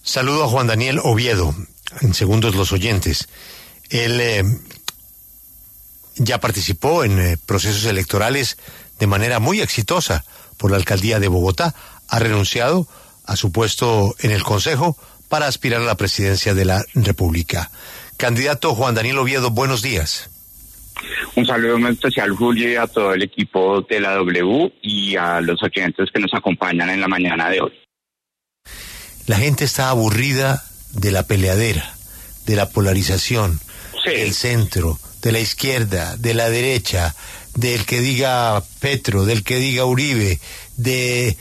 Saludo a Juan Daniel Oviedo, en segundos los oyentes. Él ya participó en procesos electorales de manera muy exitosa por la alcaldía de Bogotá. Ha renunciado a su puesto en el Consejo para aspirar a la presidencia de la República. Candidato Juan Daniel Oviedo, buenos días. Un saludo muy especial, Julio, y a todo el equipo de la W y a los oyentes que nos acompañan en la mañana de hoy. La gente está aburrida de la peleadera, de la polarización, del centro, de la izquierda, de la derecha, del que diga Petro, del que diga Uribe, de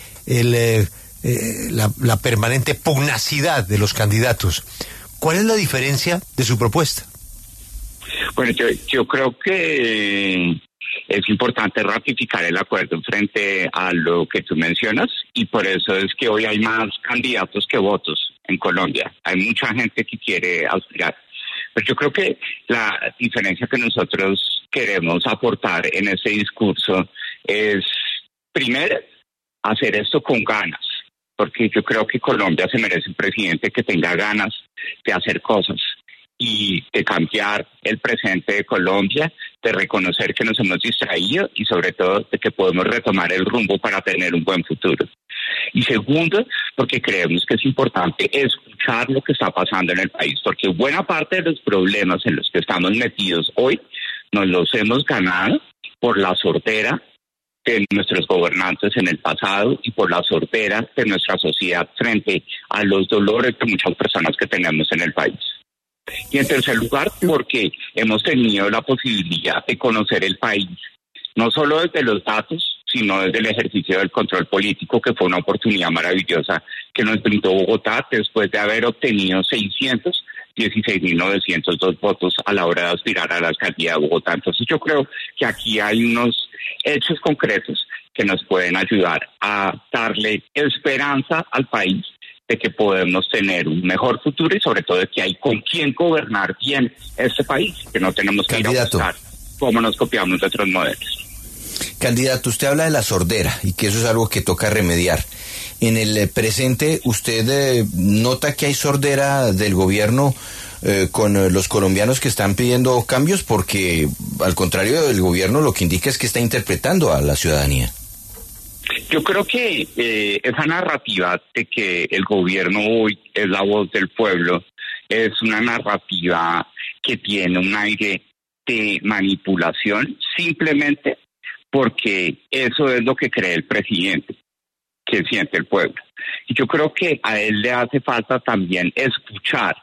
la permanente pugnacidad de los candidatos. ¿Cuál es la diferencia de su propuesta? Bueno, yo creo que es importante ratificar el acuerdo frente a lo que tú mencionas, y por eso es que hoy hay más candidatos que votos en Colombia. Hay mucha gente que quiere aspirar. Pero yo creo que la diferencia que nosotros queremos aportar en ese discurso es, primero, hacer esto con ganas, porque yo creo que Colombia se merece un presidente que tenga ganas de hacer cosas y de cambiar el presente de Colombia, de reconocer que nos hemos distraído y sobre todo de que podemos retomar el rumbo para tener un buen futuro. Y segundo, porque creemos que es importante escuchar lo que está pasando en el país, porque buena parte de los problemas en los que estamos metidos hoy nos los hemos ganado por la sordera de nuestros gobernantes en el pasado y por la sordera de nuestra sociedad frente a los dolores de muchas personas que tenemos en el país. Y en tercer lugar, porque hemos tenido la posibilidad de conocer el país, no solo desde los datos, sino desde el ejercicio del control político, que fue una oportunidad maravillosa que nos brindó Bogotá después de haber obtenido 616.902 votos a la hora de aspirar a la alcaldía de Bogotá. Entonces yo creo que aquí hay unos hechos concretos que nos pueden ayudar a darle esperanza al país de que podemos tener un mejor futuro y sobre todo de que hay con quién gobernar bien este país, que no tenemos que ir a buscar cómo nos copiamos de otros modelos. Candidato, usted habla de la sordera y que eso es algo que toca remediar. En el presente, ¿usted nota que hay sordera del gobierno con los colombianos que están pidiendo cambios? Porque al contrario del gobierno, lo que indica es que está interpretando a la ciudadanía. Yo creo que esa narrativa de que el gobierno hoy es la voz del pueblo es una narrativa que tiene un aire de manipulación simplemente porque eso es lo que cree el presidente, que siente el pueblo. Y yo creo que a él le hace falta también escuchar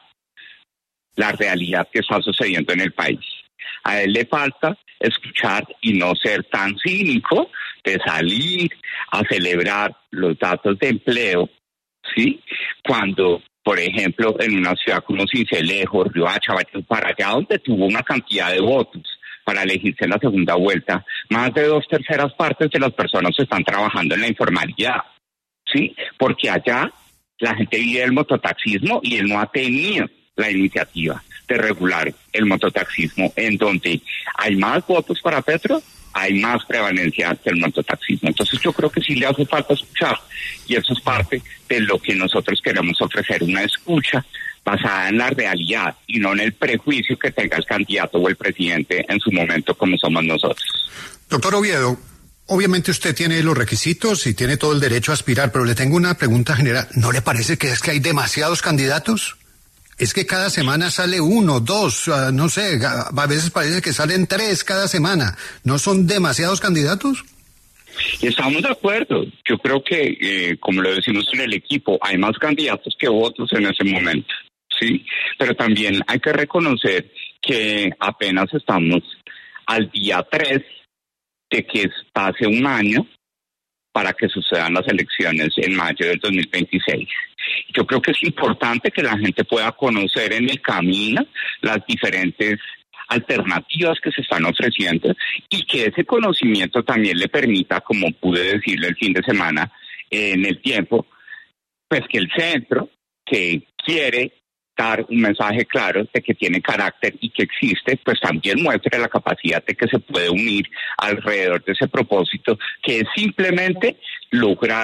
la realidad que está sucediendo en el país. A él le falta escuchar y no ser tan cínico de salir a celebrar los datos de empleo, ¿sí? Cuando, por ejemplo, en una ciudad como Sincelejo, Riohacha, Valledupar, donde tuvo una cantidad de votos para elegirse en la segunda vuelta, más de 2/3 partes de las personas están trabajando en la informalidad, ¿sí? Porque allá la gente vive del mototaxismo y él no ha tenido la iniciativa de regular el mototaxismo, en donde hay más votos para Petro, hay más prevalencia del mototaxismo. Entonces yo creo que sí le hace falta escuchar, y eso es parte de lo que nosotros queremos ofrecer, una escucha basada en la realidad y no en el prejuicio que tenga el candidato o el presidente en su momento, como somos nosotros. Doctor Oviedo, obviamente usted tiene los requisitos y tiene todo el derecho a aspirar, pero le tengo una pregunta general. ¿No le parece que es que hay demasiados candidatos? Es que cada semana sale 1, 2, no sé, a veces parece que salen 3 cada semana. ¿No son demasiados candidatos? Estamos de acuerdo. Yo creo que, como lo decimos en el equipo, hay más candidatos que votos en ese momento, ¿sí? Pero también hay que reconocer que apenas estamos al día 3 de que pase un año para que sucedan las elecciones en mayo del 2026. Yo creo que es importante que la gente pueda conocer en el camino las diferentes alternativas que se están ofreciendo y que ese conocimiento también le permita, como pude decirle el fin de semana en El Tiempo, pues que el centro, que quiere dar un mensaje claro de que tiene carácter y que existe, pues también muestre la capacidad de que se puede unir alrededor de ese propósito, que es simplemente lograr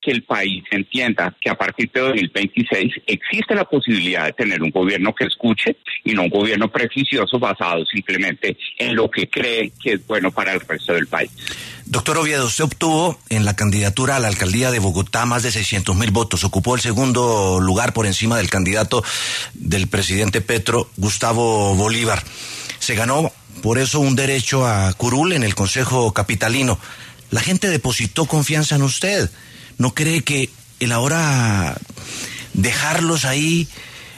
que el país entienda que a partir de 2026 existe la posibilidad de tener un gobierno que escuche y no un gobierno prejuicioso basado simplemente en lo que cree que es bueno para el resto del país. Doctor Oviedo, usted obtuvo en la candidatura a la alcaldía de Bogotá más de 600,000 votos. Ocupó el segundo lugar por encima del candidato del presidente Petro, Gustavo Bolívar. Se ganó por eso un derecho a curul en el Consejo Capitalino. La gente depositó confianza en usted. ¿No cree que el ahora dejarlos ahí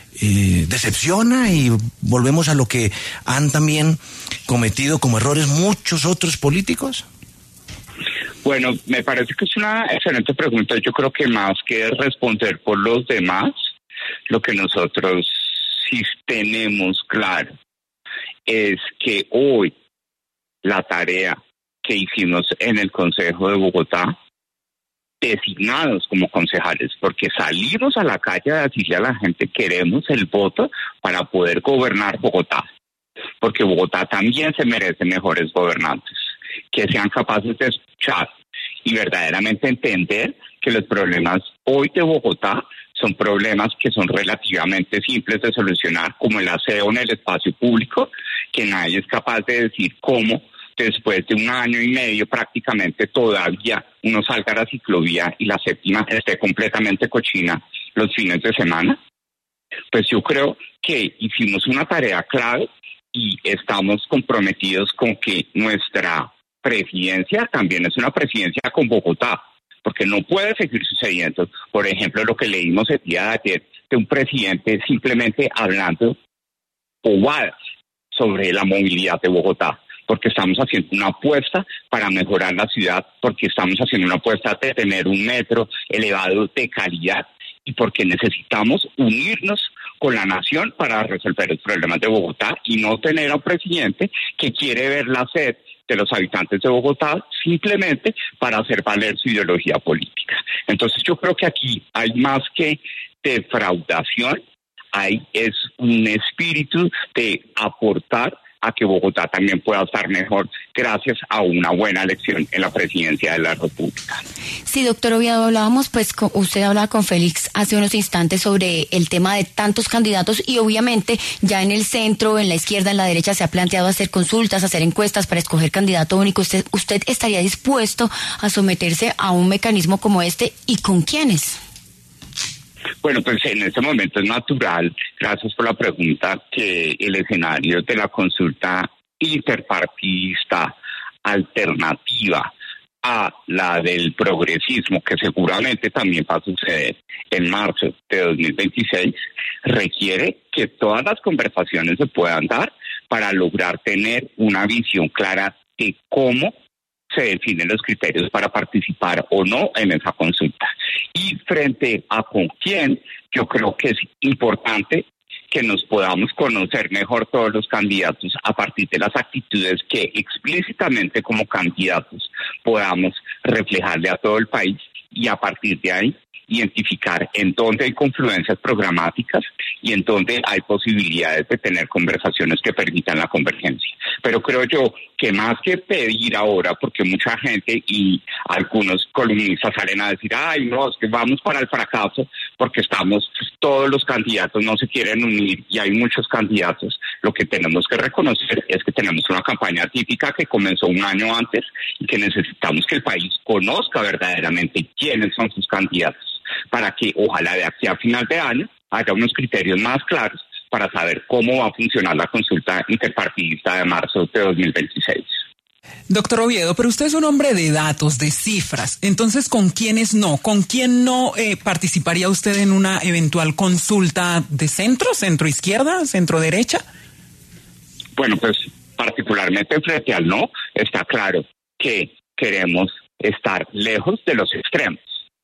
decepciona y volvemos a lo que han también cometido como errores muchos otros políticos? Bueno, me parece que es una excelente pregunta. Yo creo que más que responder por los demás, lo que nosotros sí tenemos claro es que hoy la tarea que hicimos en el Consejo de Bogotá, designados como concejales, porque salimos a la calle a decirle a la gente queremos el voto para poder gobernar Bogotá, porque Bogotá también se merece mejores gobernantes, que sean capaces de escuchar y verdaderamente entender que los problemas hoy de Bogotá son problemas que son relativamente simples de solucionar, como el aseo en el espacio público, que nadie es capaz de decir cómo después de 1 año y medio prácticamente todavía uno salga a la ciclovía y la séptima esté completamente cochina los fines de semana. Pues yo creo que hicimos una tarea clave y estamos comprometidos con que nuestra presidencia también es una presidencia con Bogotá, porque no puede seguir sucediendo, por ejemplo, lo que leímos el día de ayer de un presidente simplemente hablando bobadas sobre la movilidad de Bogotá, porque estamos haciendo una apuesta para mejorar la ciudad, porque estamos haciendo una apuesta de tener un metro elevado de calidad y porque necesitamos unirnos con la nación para resolver los problemas de Bogotá y no tener a un presidente que quiere ver la sed de los habitantes de Bogotá simplemente para hacer valer su ideología política. Entonces yo creo que aquí hay más que defraudación, es un espíritu de aportar a que Bogotá también pueda estar mejor gracias a una buena elección en la presidencia de la República. Sí, doctor Oviedo, usted hablaba con Félix hace unos instantes sobre el tema de tantos candidatos y obviamente ya en el centro, en la izquierda, en la derecha se ha planteado hacer consultas, hacer encuestas para escoger candidato único. ¿Usted estaría dispuesto a someterse a un mecanismo como este y con quiénes? Bueno, pues en este momento es natural, gracias por la pregunta, que el escenario de la consulta interpartidista alternativa a la del progresismo, que seguramente también va a suceder en marzo de 2026, requiere que todas las conversaciones se puedan dar para lograr tener una visión clara de cómo se definen los criterios para participar o no en esa consulta. Y frente a con quién, yo creo que es importante que nos podamos conocer mejor todos los candidatos a partir de las actitudes que explícitamente como candidatos podamos reflejarle a todo el país y a partir de ahí identificar en dónde hay confluencias programáticas y en dónde hay posibilidades de tener conversaciones que permitan la convergencia. Pero creo yo que más que pedir ahora, porque mucha gente y algunos columnistas salen a decir, ay, no, es que vamos para el fracaso porque todos los candidatos no se quieren unir y hay muchos candidatos. Lo que tenemos que reconocer es que tenemos una campaña típica que comenzó 1 año antes y que necesitamos que el país conozca verdaderamente quiénes son sus candidatos, para que ojalá de aquí a final de año haya unos criterios más claros para saber cómo va a funcionar la consulta interpartidista de marzo de 2026. Doctor Oviedo, pero usted es un hombre de datos, de cifras. Entonces, ¿con quiénes no? ¿Con quién no participaría usted en una eventual consulta de centro izquierda, centro derecha? Bueno, pues particularmente frente al no, está claro que queremos estar lejos de los extremos,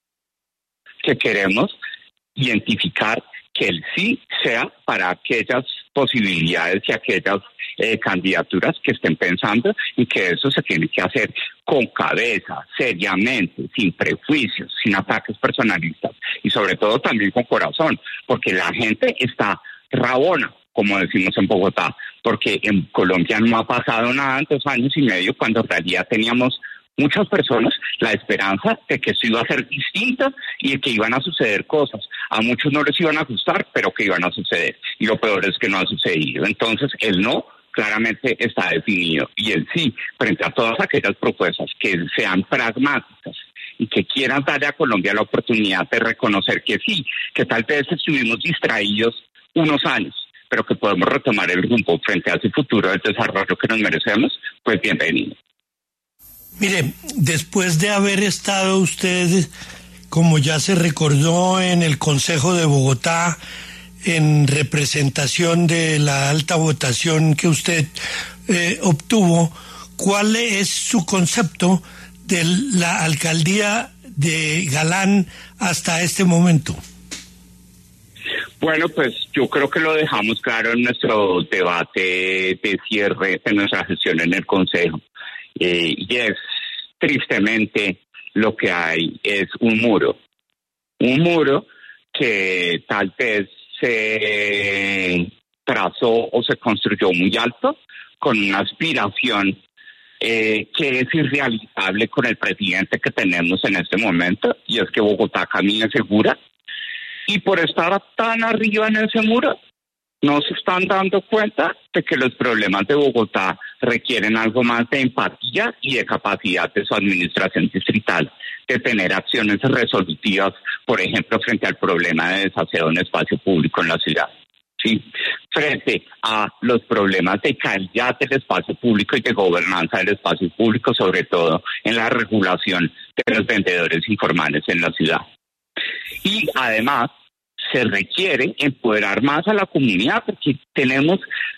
que queremos identificar que el sí sea para aquellas posibilidades y aquellas candidaturas que estén pensando y que eso se tiene que hacer con cabeza, seriamente, sin prejuicios, sin ataques personalistas y sobre todo también con corazón, porque la gente está rabona, como decimos en Bogotá, porque en Colombia no ha pasado nada en 2 años y medio cuando en realidad teníamos muchas personas la esperanza de que eso iba a ser distinto y de que iban a suceder cosas. A muchos no les iban a gustar, pero que iban a suceder. Y lo peor es que no ha sucedido. Entonces, el no claramente está definido. Y el sí, frente a todas aquellas propuestas que sean pragmáticas y que quieran darle a Colombia la oportunidad de reconocer que sí, que tal vez estuvimos distraídos unos años, pero que podemos retomar el rumbo frente a ese futuro del desarrollo que nos merecemos, pues bienvenido. Mire, después de haber estado usted, como ya se recordó, en el Consejo de Bogotá, en representación de la alta votación que usted obtuvo, ¿cuál es su concepto de la alcaldía de Galán hasta este momento? Bueno, pues yo creo que lo dejamos claro en nuestro debate de cierre de nuestra gestión en el Consejo. Y es, tristemente, lo que hay es un muro que tal vez se trazó o se construyó muy alto, con una aspiración que es irrealizable con el presidente que tenemos en este momento, y es que Bogotá camine segura, y por estar tan arriba en ese muro, no se están dando cuenta de que los problemas de Bogotá requieren algo más de empatía y de capacidad de su administración distrital, de tener acciones resolutivas, por ejemplo, frente al problema de desaseo en espacio público en la ciudad. Sí, frente a los problemas de calidad del espacio público y de gobernanza del espacio público, sobre todo en la regulación de los vendedores informales en la ciudad. Y además se requiere empoderar más a la comunidad, porque tenemos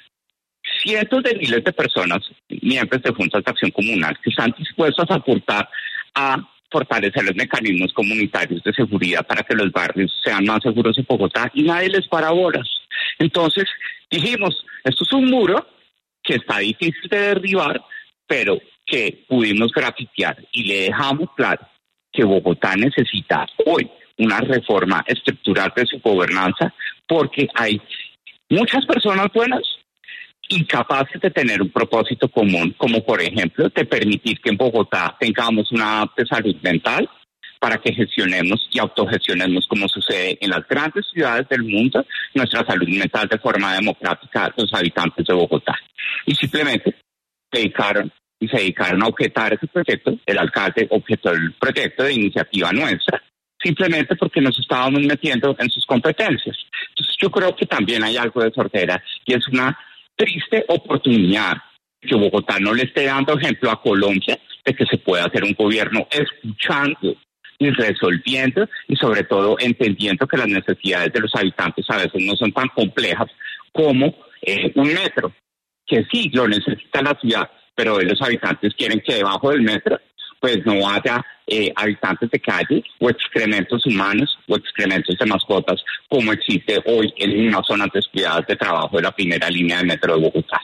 cientos de miles de personas, miembros de juntas de acción comunal, que están dispuestos a aportar a fortalecer los mecanismos comunitarios de seguridad para que los barrios sean más seguros en Bogotá, y nadie les para bolas. Entonces dijimos, esto es un muro que está difícil de derribar, pero que pudimos grafitear, y le dejamos claro que Bogotá necesita hoy una reforma estructural de su gobernanza, porque hay muchas personas buenas incapaces de tener un propósito común, como por ejemplo de permitir que en Bogotá tengamos una app de salud mental para que gestionemos y autogestionemos, como sucede en las grandes ciudades del mundo, nuestra salud mental de forma democrática a los habitantes de Bogotá. Y simplemente se dedicaron a objetar ese proyecto. El alcalde objetó el proyecto de iniciativa nuestra, simplemente porque nos estábamos metiendo en sus competencias. Entonces yo creo que también hay algo de sordera, y es una triste oportunidad que Bogotá no le esté dando ejemplo a Colombia de que se puede hacer un gobierno escuchando y resolviendo, y sobre todo entendiendo que las necesidades de los habitantes a veces no son tan complejas como un metro, que sí lo necesita la ciudad, pero los habitantes quieren que debajo del metro pues no haya habitantes de calle o excrementos humanos o excrementos de mascotas, como existe hoy en unas zonas descuidadas de trabajo de la primera línea del metro de Bogotá.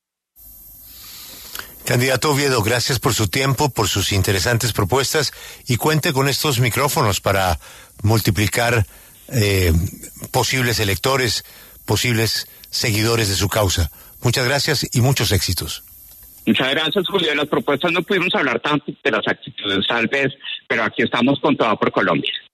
Candidato Oviedo, gracias por su tiempo, por sus interesantes propuestas, y cuente con estos micrófonos para multiplicar posibles electores, posibles seguidores de su causa. Muchas gracias y muchos éxitos. Muchas gracias, Julio. De las propuestas no pudimos hablar tanto, de las actitudes tal vez, pero aquí estamos con toda por Colombia.